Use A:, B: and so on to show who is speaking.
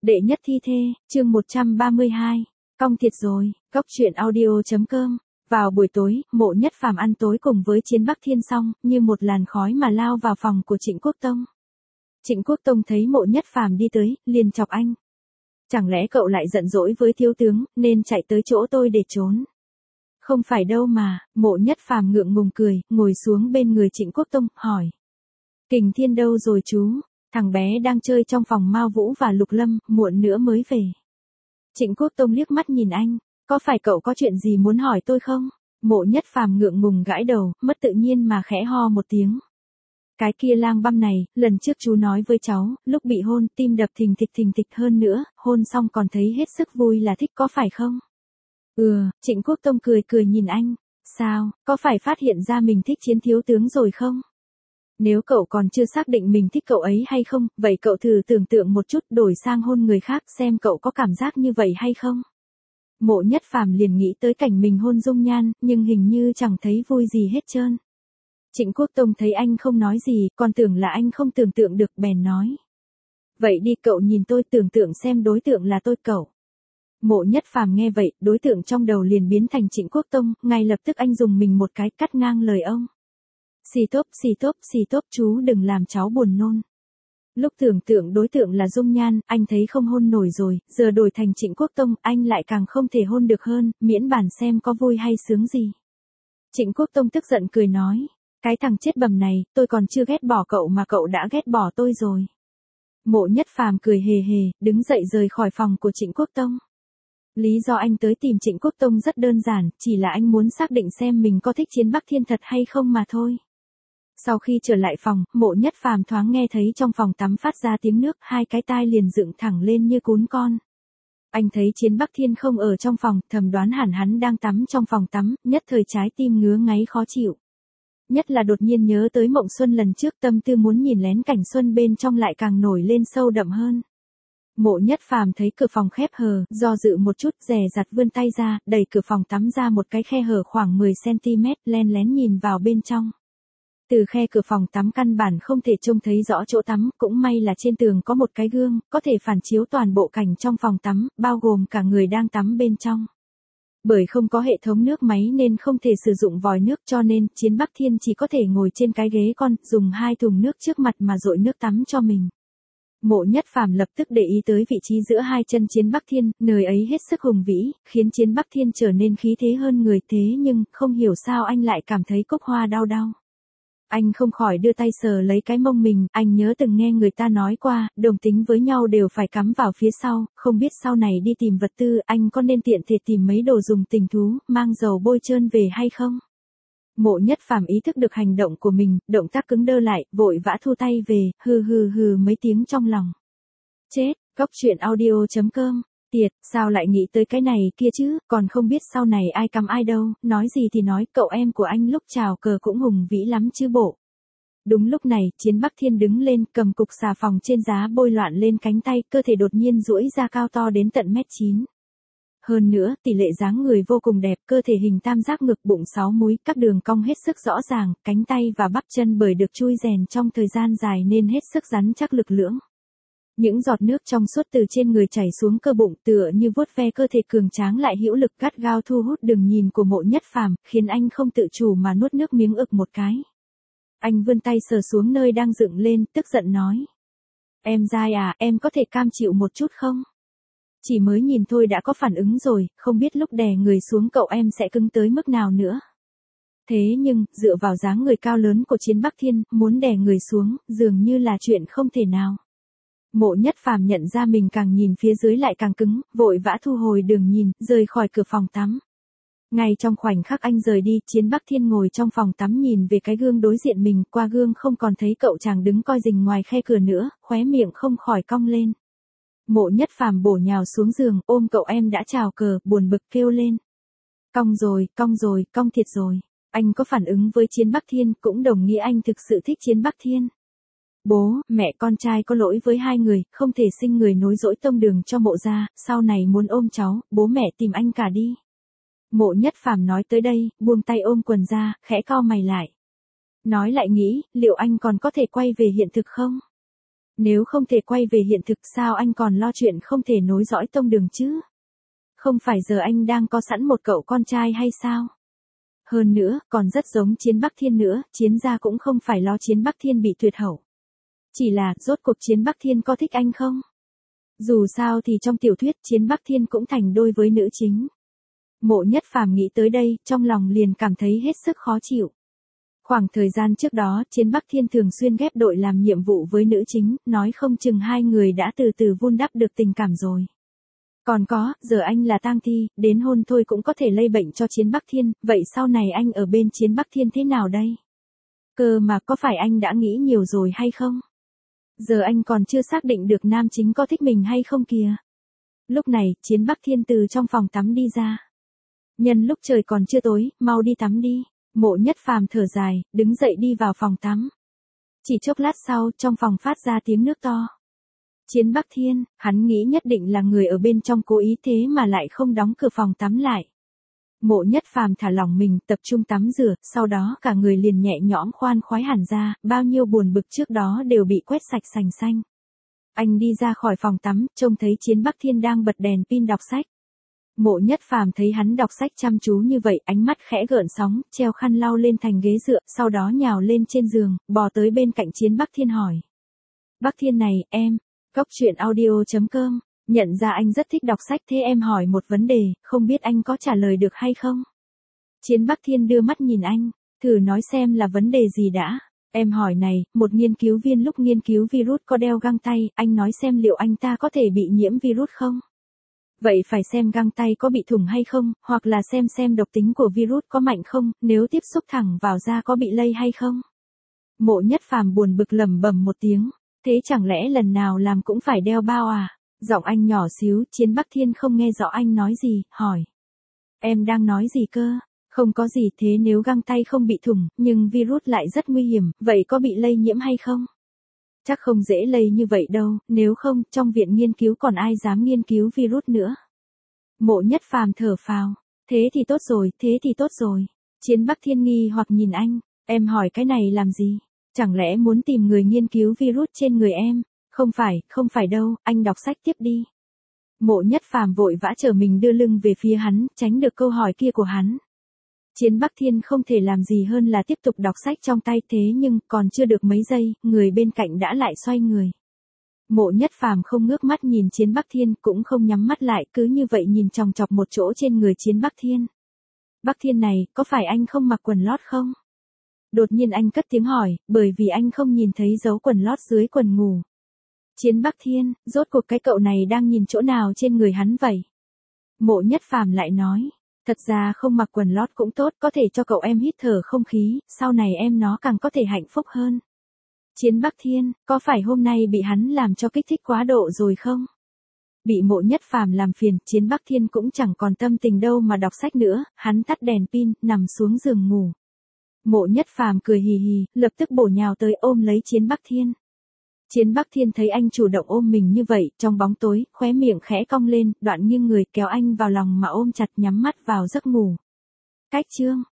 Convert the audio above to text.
A: Đệ nhất thi thê, chương 132. Cong thiệt rồi, Cóc truyện audio.com. Vào buổi tối, Mộ Nhất Phàm ăn tối cùng với Chiến Bắc Thiên xong, như một làn khói mà lao vào phòng của Trịnh Quốc Tông. Trịnh Quốc Tông thấy Mộ Nhất Phàm đi tới, liền chọc anh. Chẳng lẽ cậu lại giận dỗi với thiếu tướng, nên chạy tới chỗ tôi để trốn? Không phải đâu mà, Mộ Nhất Phàm ngượng ngùng cười, ngồi xuống bên người Trịnh Quốc Tông, hỏi. Kình Thiên đâu rồi chú? Thằng bé đang chơi trong phòng Mao Vũ và Lục Lâm, muộn nữa mới về. Trịnh Quốc Tông liếc mắt nhìn anh, có phải cậu có chuyện gì muốn hỏi tôi không? Mộ Nhất Phàm ngượng ngùng gãi đầu, mất tự nhiên mà khẽ ho một tiếng. Cái kia Lang Băm này, lần trước chú nói với cháu, lúc bị hôn, tim đập thình thịch hơn nữa, hôn xong còn thấy hết sức vui là thích có phải không? Trịnh Quốc Tông cười nhìn anh, sao, có phải phát hiện ra mình thích Chiến thiếu tướng rồi không? Nếu cậu còn chưa xác định mình thích cậu ấy hay không, vậy cậu thử tưởng tượng một chút đổi sang hôn người khác xem cậu có cảm giác như vậy hay không? Mộ Nhất Phàm liền nghĩ tới cảnh mình hôn Dung Nhan, nhưng hình như chẳng thấy vui gì hết trơn. Trịnh Quốc Tông thấy anh không nói gì, còn tưởng là anh không tưởng tượng được bèn nói. Vậy đi cậu nhìn tôi tưởng tượng xem đối tượng là tôi cậu. Mộ Nhất Phàm nghe vậy, đối tượng trong đầu liền biến thành Trịnh Quốc Tông, ngay lập tức anh dùng mình một cái cắt ngang lời ông. Xì tốp chú đừng làm cháu buồn nôn. Lúc tưởng tượng đối tượng là Dung Nhan, anh thấy không hôn nổi rồi, giờ đổi thành Trịnh Quốc Tông, anh lại càng không thể hôn được hơn, miễn bản xem có vui hay sướng gì. Trịnh Quốc Tông tức giận cười nói, cái thằng chết bầm này, tôi còn chưa ghét bỏ cậu mà cậu đã ghét bỏ tôi rồi. Mộ Nhất Phàm cười hề, đứng dậy rời khỏi phòng của Trịnh Quốc Tông. Lý do anh tới tìm Trịnh Quốc Tông rất đơn giản, chỉ là anh muốn xác định xem mình có thích Chiến Bắc Thiên thật hay không mà thôi. Sau khi trở lại phòng, Mộ Nhất Phàm thoáng nghe thấy trong phòng tắm phát ra tiếng nước, hai cái tai liền dựng thẳng lên như cún con. Anh thấy Chiến Bắc Thiên không ở trong phòng, thầm đoán hẳn hắn đang tắm trong phòng tắm, nhất thời trái tim ngứa ngáy khó chịu. Nhất là đột nhiên nhớ tới Mộng Xuân lần trước, tâm tư muốn nhìn lén cảnh xuân bên trong lại càng nổi lên sâu đậm hơn. Mộ Nhất Phàm thấy cửa phòng khép hờ, do dự một chút, dè dặt vươn tay ra, đẩy cửa phòng tắm ra một cái khe hở khoảng 10 cm, len lén nhìn vào bên trong. Từ khe cửa phòng tắm căn bản không thể trông thấy rõ chỗ tắm, cũng may là trên tường có một cái gương, có thể phản chiếu toàn bộ cảnh trong phòng tắm, bao gồm cả người đang tắm bên trong. Bởi không có hệ thống nước máy nên không thể sử dụng vòi nước, cho nên Chiến Bắc Thiên chỉ có thể ngồi trên cái ghế con, dùng hai thùng nước trước mặt mà dội nước tắm cho mình. Mộ Nhất Phàm lập tức để ý tới vị trí giữa hai chân Chiến Bắc Thiên, nơi ấy hết sức hùng vĩ, khiến Chiến Bắc Thiên trở nên khí thế hơn người, thế nhưng, không hiểu sao anh lại cảm thấy cúc hoa đau. Anh không khỏi đưa tay sờ lấy cái mông mình, anh nhớ từng nghe người ta nói qua, đồng tính với nhau đều phải cắm vào phía sau, không biết sau này đi tìm vật tư, anh có nên tiện thể tìm mấy đồ dùng tình thú, mang dầu bôi trơn về hay không? Mộ Nhất Phàm ý thức được hành động của mình, động tác cứng đơ lại, vội vã thu tay về, hừ mấy tiếng trong lòng. Chết, Cóc truyện audio.com. Tiệt, sao lại nghĩ tới cái này kia chứ, còn không biết sau này ai cắm ai đâu, nói gì thì nói, cậu em của anh lúc chào cờ cũng hùng vĩ lắm chứ bộ. Đúng lúc này, Chiến Bắc Thiên đứng lên, cầm cục xà phòng trên giá bôi loạn lên cánh tay, cơ thể đột nhiên duỗi ra cao to đến tận 1m9. Hơn nữa, tỷ lệ dáng người vô cùng đẹp, cơ thể hình tam giác ngực, bụng 6 múi, các đường cong hết sức rõ ràng, cánh tay và bắp chân bởi được chui rèn trong thời gian dài nên hết sức rắn chắc lực lưỡng. Những giọt nước trong suốt từ trên người chảy xuống cơ bụng, tựa như vuốt ve cơ thể cường tráng lại hữu lực, gắt gao thu hút đường nhìn của Mộ Nhất Phàm, khiến anh không tự chủ mà nuốt nước miếng ực một cái. Anh vươn tay sờ xuống nơi đang dựng lên, tức giận nói. Em dai à, em có thể cam chịu một chút không? Chỉ mới nhìn thôi đã có phản ứng rồi, không biết lúc đè người xuống cậu em sẽ cứng tới mức nào nữa. Thế nhưng, dựa vào dáng người cao lớn của Chiến Bắc Thiên, muốn đè người xuống, dường như là chuyện không thể nào. Mộ Nhất Phàm nhận ra mình càng nhìn phía dưới lại càng cứng, vội vã thu hồi đường nhìn, rời khỏi cửa phòng tắm. Ngay trong khoảnh khắc anh rời đi, Chiến Bắc Thiên ngồi trong phòng tắm nhìn về cái gương đối diện mình, qua gương không còn thấy cậu chàng đứng coi rình ngoài khe cửa nữa, khóe miệng không khỏi cong lên. Mộ Nhất Phàm bổ nhào xuống giường, ôm cậu em đã chào cờ, buồn bực kêu lên. Cong thiệt rồi. Anh có phản ứng với Chiến Bắc Thiên, cũng đồng nghĩa anh thực sự thích Chiến Bắc Thiên. Bố, mẹ con trai có lỗi với hai người, không thể sinh người nối dõi tông đường cho Mộ gia, sau này muốn ôm cháu, bố mẹ tìm anh cả đi. Mộ Nhất Phàm nói tới đây, buông tay ôm quần ra, khẽ cau mày lại. Nói lại nghĩ, liệu anh còn có thể quay về hiện thực không? Nếu không thể quay về hiện thực sao anh còn lo chuyện không thể nối dõi tông đường chứ? Không phải giờ anh đang có sẵn một cậu con trai hay sao? Hơn nữa, còn rất giống Chiến Bắc Thiên nữa, Chiến gia cũng không phải lo Chiến Bắc Thiên bị tuyệt hậu. Chỉ là, rốt cuộc Chiến Bắc Thiên có thích anh không? Dù sao thì trong tiểu thuyết Chiến Bắc Thiên cũng thành đôi với nữ chính. Mộ Nhất Phàm nghĩ tới đây, trong lòng liền cảm thấy hết sức khó chịu. Khoảng thời gian trước đó, Chiến Bắc Thiên thường xuyên ghép đội làm nhiệm vụ với nữ chính, nói không chừng hai người đã từ từ vun đắp được tình cảm rồi. Còn có, giờ anh là tang thi, đến hôn thôi cũng có thể lây bệnh cho Chiến Bắc Thiên, vậy sau này anh ở bên Chiến Bắc Thiên thế nào đây? Cơ mà có phải anh đã nghĩ nhiều rồi hay không? Giờ anh còn chưa xác định được nam chính có thích mình hay không kìa. Lúc này, Chiến Bắc Thiên từ trong phòng tắm đi ra. Nhân lúc trời còn chưa tối, mau đi tắm đi. Mộ Nhất Phàm thở dài, đứng dậy đi vào phòng tắm. Chỉ chốc lát sau, trong phòng phát ra tiếng nước to. Chiến Bắc Thiên, hắn nghĩ nhất định là người ở bên trong cố ý thế mà lại không đóng cửa phòng tắm lại. Mộ Nhất Phàm thả lỏng mình, tập trung tắm rửa, sau đó cả người liền nhẹ nhõm khoan khoái hẳn ra, bao nhiêu buồn bực trước đó đều bị quét sạch sành xanh. Anh đi ra khỏi phòng tắm, trông thấy Chiến Bắc Thiên đang bật đèn pin đọc sách. Mộ Nhất Phàm thấy hắn đọc sách chăm chú như vậy, ánh mắt khẽ gợn sóng, treo khăn lau lên thành ghế dựa, sau đó nhào lên trên giường, bò tới bên cạnh Chiến Bắc Thiên hỏi. Bắc Thiên này, em, Cốc truyện audio.com, nhận ra anh rất thích đọc sách thế em hỏi một vấn đề, không biết anh có trả lời được hay không? Chiến Bắc Thiên đưa mắt nhìn anh, thử nói xem là vấn đề gì đã. Em hỏi này, một nghiên cứu viên lúc nghiên cứu virus có đeo găng tay, anh nói xem liệu anh ta có thể bị nhiễm virus không? Vậy phải xem găng tay có bị thủng hay không, hoặc là xem độc tính của virus có mạnh không, nếu tiếp xúc thẳng vào da có bị lây hay không. Mộ Nhất Phàm buồn bực lẩm bẩm một tiếng, thế chẳng lẽ lần nào làm cũng phải đeo bao à? Giọng anh nhỏ xíu, Chiến Bắc Thiên không nghe rõ anh nói gì, hỏi. Em đang nói gì cơ? Không có gì, thế nếu găng tay không bị thủng, nhưng virus lại rất nguy hiểm, vậy có bị lây nhiễm hay không? Chắc không dễ lây như vậy đâu, nếu không, trong viện nghiên cứu còn ai dám nghiên cứu virus nữa. Mộ Nhất Phàm thở phào, thế thì tốt rồi, thế thì tốt rồi. Chiến Bắc Thiên nghi hoặc nhìn anh, em hỏi cái này làm gì? Chẳng lẽ muốn tìm người nghiên cứu virus trên người em? Không phải đâu, anh đọc sách tiếp đi. Mộ Nhất Phàm vội vã trở mình đưa lưng về phía hắn, tránh được câu hỏi kia của hắn. Chiến Bắc Thiên không thể làm gì hơn là tiếp tục đọc sách trong tay, thế nhưng còn chưa được mấy giây, người bên cạnh đã lại xoay người. Mộ Nhất Phàm không ngước mắt nhìn Chiến Bắc Thiên, cũng không nhắm mắt lại, cứ như vậy nhìn chòng chọc một chỗ trên người Chiến Bắc Thiên. Bắc Thiên này, có phải anh không mặc quần lót không? Đột nhiên anh cất tiếng hỏi, bởi vì anh không nhìn thấy dấu quần lót dưới quần ngủ. Chiến Bắc Thiên, rốt cuộc cái cậu này đang nhìn chỗ nào trên người hắn vậy? Mộ Nhất Phàm lại nói, thật ra không mặc quần lót cũng tốt, có thể cho cậu em hít thở không khí, sau này em nó càng có thể hạnh phúc hơn. Chiến Bắc Thiên, có phải hôm nay bị hắn làm cho kích thích quá độ rồi không? Bị Mộ Nhất Phàm làm phiền, Chiến Bắc Thiên cũng chẳng còn tâm tình đâu mà đọc sách nữa, hắn tắt đèn pin, nằm xuống giường ngủ. Mộ Nhất Phàm cười hì hì, lập tức bổ nhào tới ôm lấy Chiến Bắc Thiên. Chiến Bắc Thiên thấy anh chủ động ôm mình như vậy, trong bóng tối, khóe miệng khẽ cong lên, đoạn nghiêng người kéo anh vào lòng mà ôm chặt, nhắm mắt vào giấc ngủ. Cách chương